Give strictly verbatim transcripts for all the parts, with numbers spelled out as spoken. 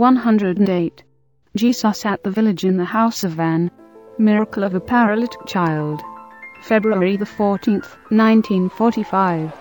one hundred eight. Jesus at the village in the house of Van. Miracle of a paralytic child. February the fourteenth, nineteen forty-five.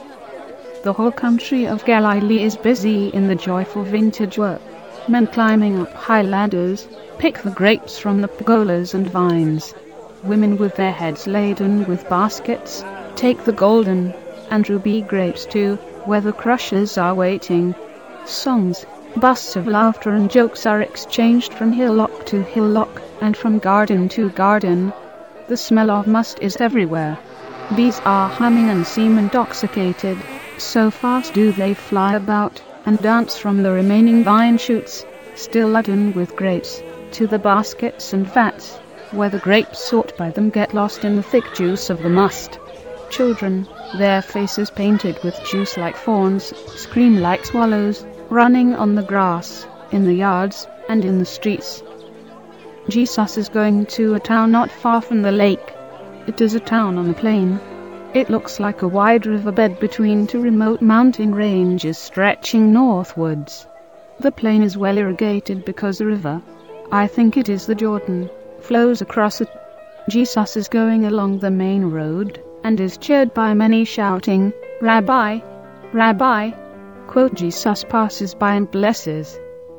The whole country of Galilee is busy in the joyful vintage work. Men climbing up high ladders pick the grapes from the pergolas and vines. Women with their heads laden with baskets take the golden and ruby grapes to where the crushers are waiting. Songs, bursts of laughter and jokes are exchanged from hillock to hillock and from garden to garden. The smell of must is everywhere. Bees are humming and seem intoxicated, so fast do they fly about and dance from the remaining vine shoots, still laden with grapes, to the baskets and vats, where the grapes sought by them get lost in the thick juice of the must. Children, their faces painted with juice like fawns, scream like swallows, running on the grass, in the yards, and in the streets. Jesus is going to a town not far from the lake. It is a town on a plain. It looks like a wide riverbed between two remote mountain ranges stretching northwards. The plain is well irrigated because the river, I think it is the Jordan, flows across it. Jesus is going along the main road and is cheered by many shouting, "Rabbi, Rabbi!" Quote, Jesus passes by and blesses.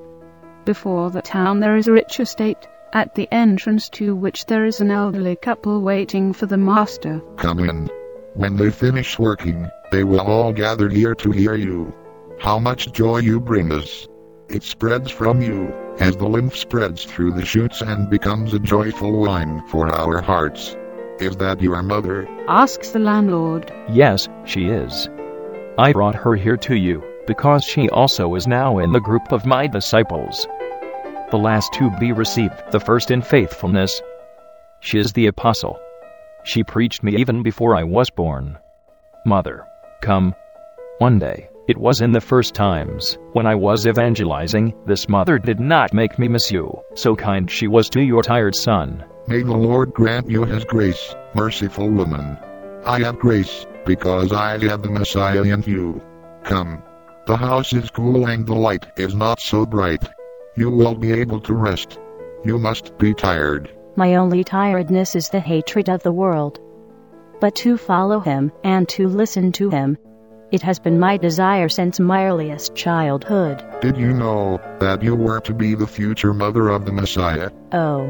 Before the town there is a rich estate, at the entrance to which there is an elderly couple waiting for the master. Come in. When they finish working, they will all gather here to hear you. How much joy you bring us. It spreads from you, as the lymph spreads through the shoots and becomes a joyful wine for our hearts. Is that your mother? Asks the landlord. Yes, she is. I brought her here to you, because she also is now in the group of my disciples. The last to be received, the first in faithfulness. She is the apostle. She preached me even before I was born. Mother, come. One day, it was in the first times, when I was evangelizing, this mother did not make me miss you, so kind she was to your tired son. May the Lord grant you his grace, merciful woman. I have grace, because I have the Messiah in you. Come. The house is cool and the light is not so bright. You will be able to rest. You must be tired. My only tiredness is the hatred of the world. But to follow him, and to listen to him, it has been my desire since my earliest childhood. Did you know that you were to be the future mother of the Messiah? Oh,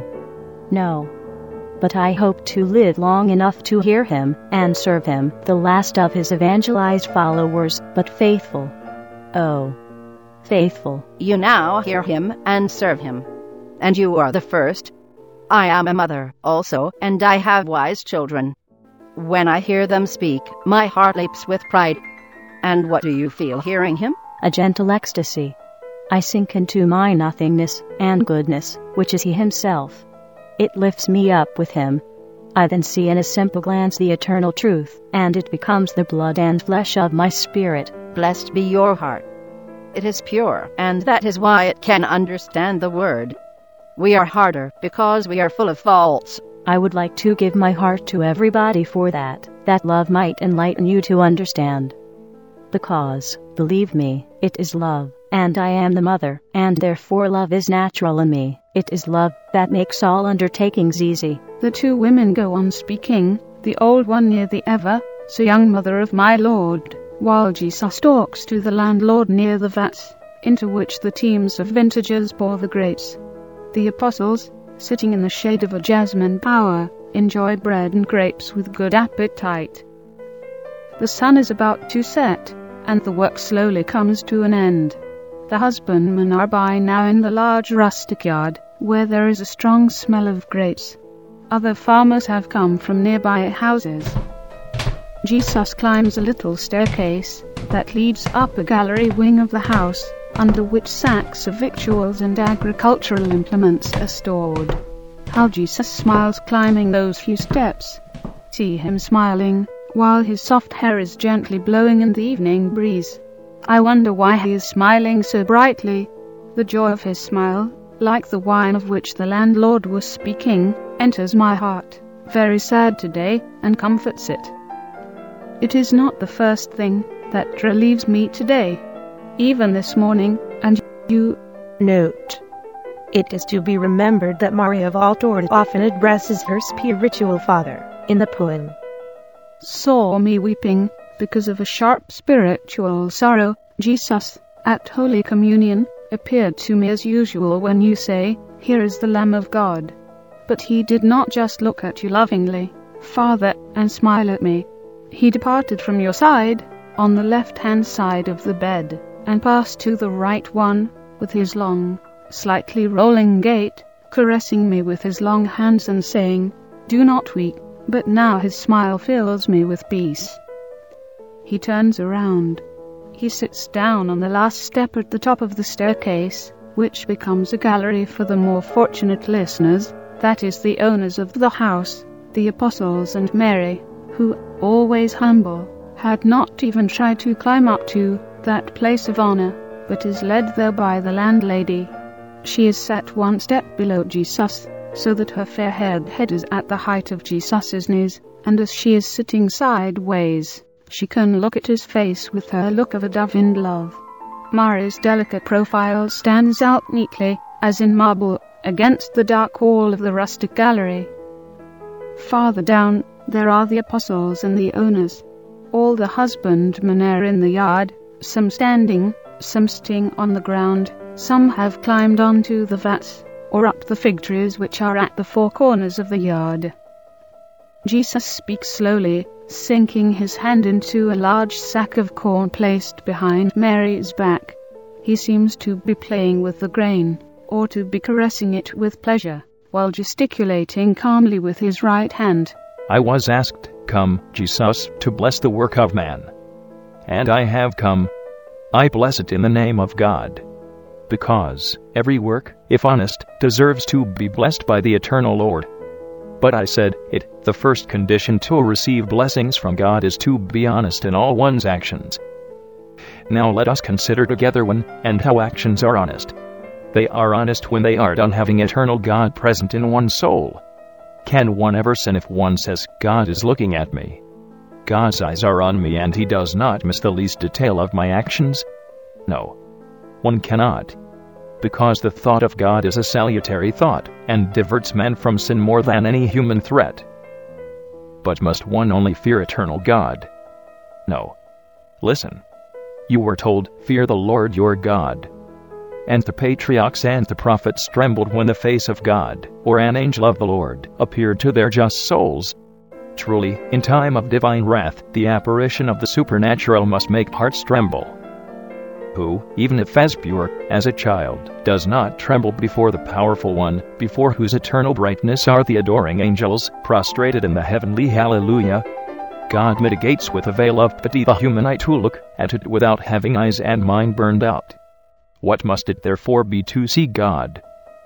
no. But I hope to live long enough to hear him, and serve him, the last of his evangelized followers, but faithful. Oh, faithful. You now hear him and serve him. And you are the first. I am a mother also, and I have wise children. When I hear them speak, my heart leaps with pride. And what do you feel hearing him? A gentle ecstasy. I sink into my nothingness and goodness, which is he himself. It lifts me up with him. I then see in a simple glance the eternal truth, and it becomes the blood and flesh of my spirit. Blessed be your heart. It is pure, and that is why it can understand the word. We are harder, because we are full of faults. I would like to give my heart to everybody for that, that love might enlighten you to understand. Because, believe me, it is love, and I am the mother, and therefore love is natural in me. It is love that makes all undertakings easy. The two women go on speaking, the old one near the ever so young mother of my Lord, while Jesus talks to the landlord near the vats, into which the teams of vintagers pour the grapes. The apostles, sitting in the shade of a jasmine bower, enjoy bread and grapes with good appetite. The sun is about to set, and the work slowly comes to an end. The husbandmen are by now in the large rustic yard, where there is a strong smell of grapes. Other farmers have come from nearby houses. Jesus climbs a little staircase that leads up a gallery wing of the house, under which sacks of victuals and agricultural implements are stored. How Jesus smiles climbing those few steps. See him smiling, while his soft hair is gently blowing in the evening breeze. I wonder why he is smiling so brightly. The joy of his smile, like the wine of which the landlord was speaking, enters my heart, very sad today, and comforts it. It is not the first thing that relieves me today. Even this morning, and you, Note: it is to be remembered that Maria of Altdorf often addresses her spiritual father in the poem. Saw me weeping because of a sharp spiritual sorrow. Jesus, at Holy Communion, appeared to me as usual when you say, "Here is the Lamb of God." But he did not just look at you lovingly, Father, and smile at me. He departed from your side, on the left-hand side of the bed, and passed to the right one, with his long, slightly rolling gait, caressing me with his long hands and saying, "Do not weep," but now his smile fills me with peace. He turns around. He sits down on the last step at the top of the staircase, which becomes a gallery for the more fortunate listeners, that is the owners of the house, the apostles and Mary, who, always humble, had not even tried to climb up to that place of honor, but is led there by the landlady. She is set one step below Jesus, so that her fair-haired head is at the height of Jesus's knees, and as she is sitting sideways, she can look at his face with her look of a dove in love. Mary's delicate profile stands out neatly, as in marble, against the dark wall of the rustic gallery. Farther down, there are the apostles and the owners. All the husbandmen are in the yard, some standing, some sitting on the ground, some have climbed onto the vats, or up the fig trees which are at the four corners of the yard. Jesus speaks slowly, sinking his hand into a large sack of corn placed behind Mary's back. He seems to be playing with the grain, or to be caressing it with pleasure, while gesticulating calmly with his right hand. I was asked, "Come, Jesus, to bless the work of man." And I have come. I bless it in the name of God. Because every work, if honest, deserves to be blessed by the eternal Lord. But I said, it, the first condition to receive blessings from God is to be honest in all one's actions. Now let us consider together when and how actions are honest. They are honest when they are done having eternal God present in one's soul. Can one ever sin if one says, "God is looking at me. God's eyes are on me and he does not miss the least detail of my actions"? No. One cannot. Because the thought of God is a salutary thought, and diverts man from sin more than any human threat. But must one only fear eternal God? No. Listen. You were told, "Fear the Lord your God." And the patriarchs and the prophets trembled when the face of God, or an angel of the Lord, appeared to their just souls. Truly, in time of divine wrath, the apparition of the supernatural must make hearts tremble. Who, even if as pure as a child, does not tremble before the powerful one, before whose eternal brightness are the adoring angels, prostrated in the heavenly hallelujah? God mitigates with a veil of pity the human eye to look at it without having eyes and mind burned out. What must it therefore be to see God?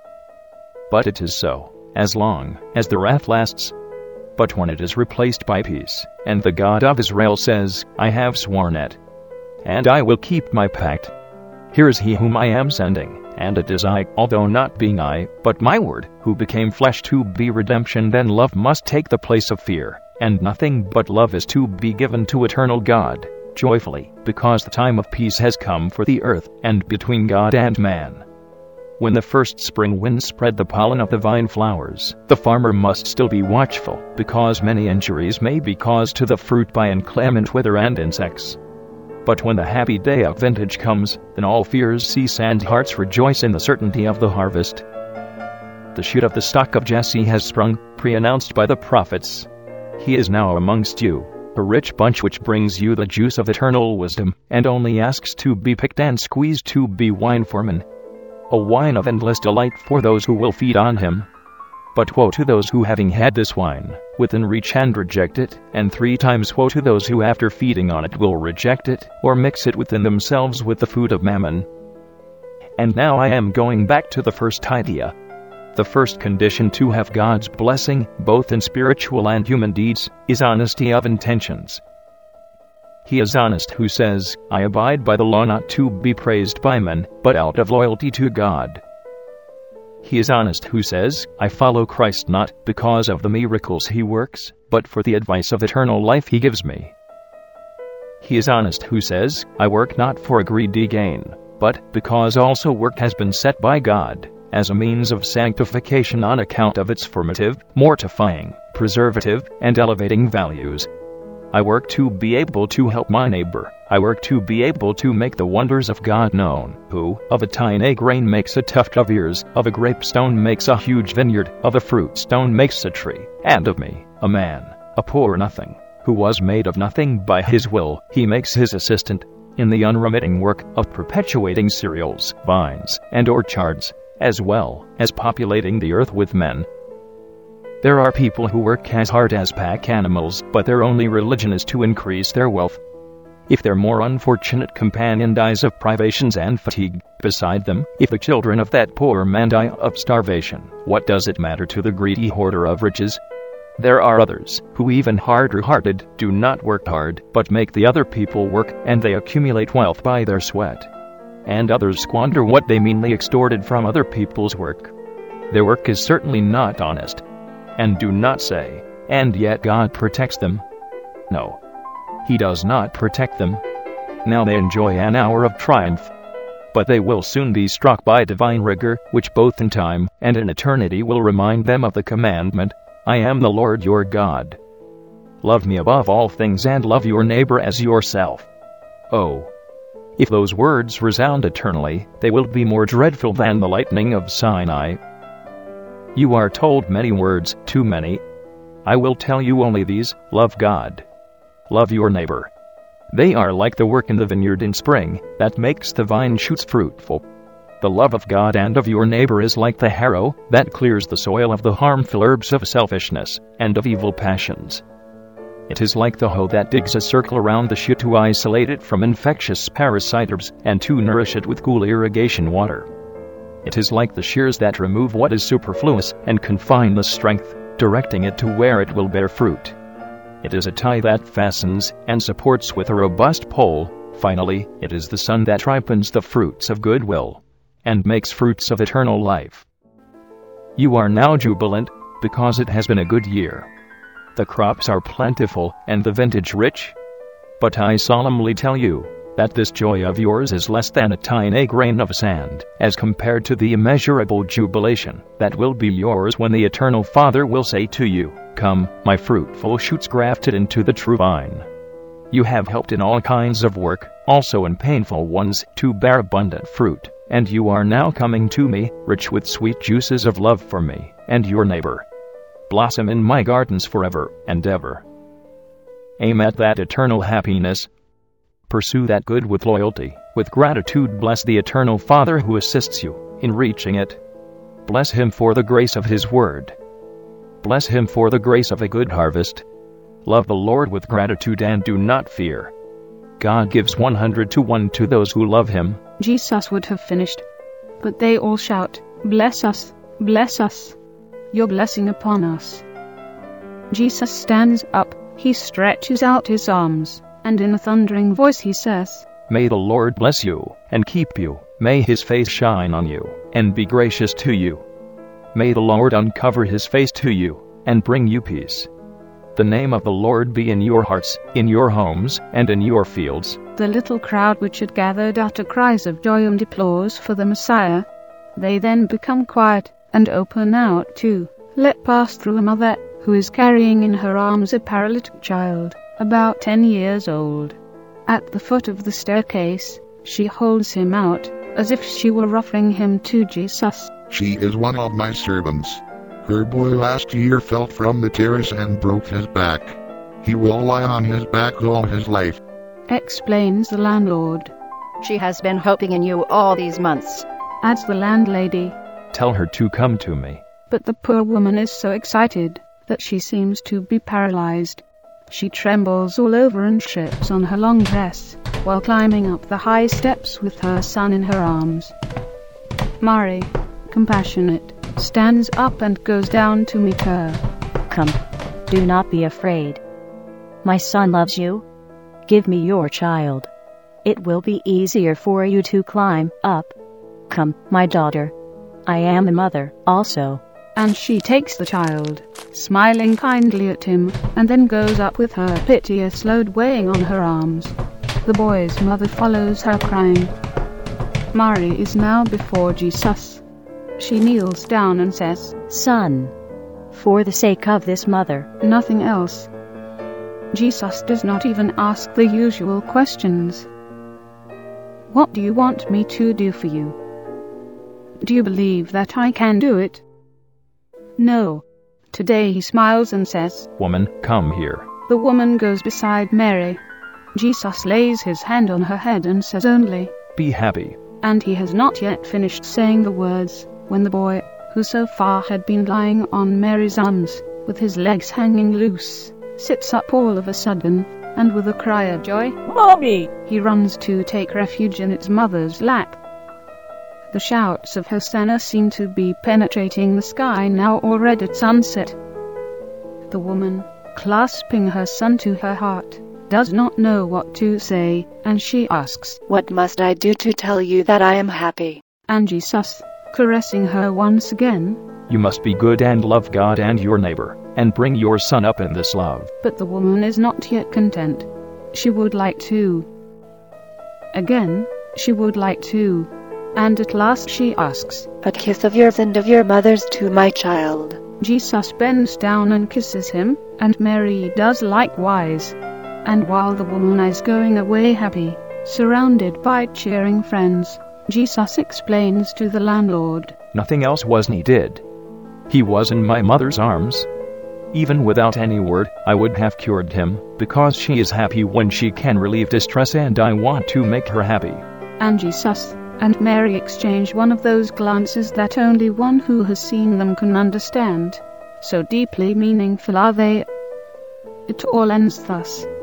But it is so, as long as the wrath lasts. But when it is replaced by peace, and the God of Israel says, "I have sworn it, and I will keep my pact. Here is he whom I am sending, and it is I, although not being I, but my word, who became flesh to be redemption," then love must take the place of fear, and nothing but love is to be given to eternal God, joyfully, because the time of peace has come for the earth, and between God and man. When the first spring winds spread the pollen of the vine flowers, the farmer must still be watchful, because many injuries may be caused to the fruit by inclement weather and insects. But when the happy day of vintage comes, then all fears cease and hearts rejoice in the certainty of the harvest. The shoot of the stock of Jesse has sprung, pre-announced by the prophets. He is now amongst you, a rich bunch which brings you the juice of eternal wisdom, and only asks to be picked and squeezed to be wine for men. A wine of endless delight for those who will feed on him. But woe to those who, having had this wine, within reach and reject it, and three times woe to those who after feeding on it will reject it, or mix it within themselves with the food of mammon. And now I am going back to the first idea. The first condition to have God's blessing, both in spiritual and human deeds, is honesty of intentions. He is honest who says, "I abide by the law not to be praised by men, but out of loyalty to God." He is honest who says, "I follow Christ not because of the miracles he works, but for the advice of eternal life he gives me." He is honest who says, "I work not for a greedy gain, but because also work has been set by God as a means of sanctification on account of its formative, mortifying, preservative, and elevating values. I work to be able to help my neighbor. I work to be able to make the wonders of God known, who, of a tiny grain makes a tuft of ears, of a grape stone makes a huge vineyard, of a fruit stone makes a tree, and of me, a man, a poor nothing, who was made of nothing by his will, he makes his assistant, in the unremitting work of perpetuating cereals, vines, and orchards, as well as populating the earth with men. There are people who work as hard as pack animals, but their only religion is to increase their wealth. If their more unfortunate companion dies of privations and fatigue beside them, if the children of that poor man die of starvation, what does it matter to the greedy hoarder of riches? There are others, who even harder-hearted, do not work hard, but make the other people work, and they accumulate wealth by their sweat. And others squander what they meanly extorted from other people's work. Their work is certainly not honest. And do not say, and yet God protects them. No, He does not protect them. Now they enjoy an hour of triumph, but they will soon be struck by divine rigor, which both in time and in eternity will remind them of the commandment, I am the Lord your God. Love me above all things and love your neighbor as yourself. Oh, if those words resound eternally, they will be more dreadful than the lightning of Sinai. You are told many words, too many. I will tell you only these: love God. Love your neighbor. They are like the work in the vineyard in spring, that makes the vine shoots fruitful. The love of God and of your neighbor is like the harrow, that clears the soil of the harmful herbs of selfishness, and of evil passions. It is like the hoe that digs a circle around the shoot to isolate it from infectious parasiters, and to nourish it with cool irrigation water. It is like the shears that remove what is superfluous, and confine the strength, directing it to where it will bear fruit. It is a tie that fastens, and supports with a robust pole. Finally, it is the sun that ripens the fruits of goodwill, and makes fruits of eternal life. You are now jubilant, because it has been a good year. The crops are plentiful, and the vintage rich. But I solemnly tell you, that this joy of yours is less than a tiny grain of sand, as compared to the immeasurable jubilation that will be yours when the Eternal Father will say to you, Come, my fruitful shoots grafted into the true vine. You have helped in all kinds of work, also in painful ones, to bear abundant fruit, and you are now coming to me, rich with sweet juices of love for me and your neighbor. Blossom in my gardens forever and ever. Aim at that eternal happiness. Pursue that good with loyalty, with gratitude. Bless the Eternal Father who assists you in reaching it. Bless Him for the grace of His word. Bless Him for the grace of a good harvest. Love the Lord with gratitude and do not fear. God gives one hundred to one to those who love Him. Jesus would have finished, but they all shout, Bless us, bless us, your blessing upon us. Jesus stands up, He stretches out His arms, and in a thundering voice He says, May the Lord bless you, and keep you. May His face shine on you, and be gracious to you. May the Lord uncover His face to you, and bring you peace. The name of the Lord be in your hearts, in your homes, and in your fields. The little crowd which had gathered uttered cries of joy and applause for the Messiah. They then become quiet, and open out to let pass through a mother, who is carrying in her arms a paralytic child, about ten years old. At the foot of the staircase, she holds him out, as if she were offering him to Jesus. She is one of my servants. Her boy last year fell from the terrace and broke his back. He will lie on his back all his life, explains the landlord. She has been hoping in you all these months, adds the landlady. Tell her to come to me. But the poor woman is so excited that she seems to be paralyzed. She trembles all over and trips on her long dress, while climbing up the high steps with her son in her arms. Mary, compassionate, stands up and goes down to meet her. Come, do not be afraid. My son loves you. Give me your child. It will be easier for you to climb up. Come, my daughter. I am a mother, also. And she takes the child, smiling kindly at him, and then goes up with her piteous load weighing on her arms. The boy's mother follows her, crying, Mary is now before Jesus. She kneels down and says, Son, for the sake of this mother, nothing else. Jesus does not even ask the usual questions. What do you want me to do for you? Do you believe that I can do it? No. Today he smiles and says, Woman, come here. The woman goes beside Mary. Jesus lays his hand on her head and says only, Be happy. And he has not yet finished saying the words, when the boy, who so far had been lying on Mary's arms, with his legs hanging loose, sits up all of a sudden, and with a cry of joy, Mommy! He runs to take refuge in its mother's lap. The shouts of Hosanna seem to be penetrating the sky now or red at sunset. The woman, clasping her son to her heart, does not know what to say, and she asks, What must I do to tell you that I am happy? And Jesus, caressing her once again, You must be good and love God and your neighbor, and bring your son up in this love. But the woman is not yet content. She would like to. Again, she would like to. And at last she asks, A kiss of yours and of your mother's to my child. Jesus bends down and kisses him, and Mary does likewise. And while the woman is going away happy, surrounded by cheering friends, Jesus explains to the landlord, Nothing else was needed. He was in my mother's arms. Even without any word, I would have cured him, because she is happy when she can relieve distress and I want to make her happy. And Jesus and Mary exchange one of those glances that only one who has seen them can understand. So deeply meaningful are they. It all ends thus.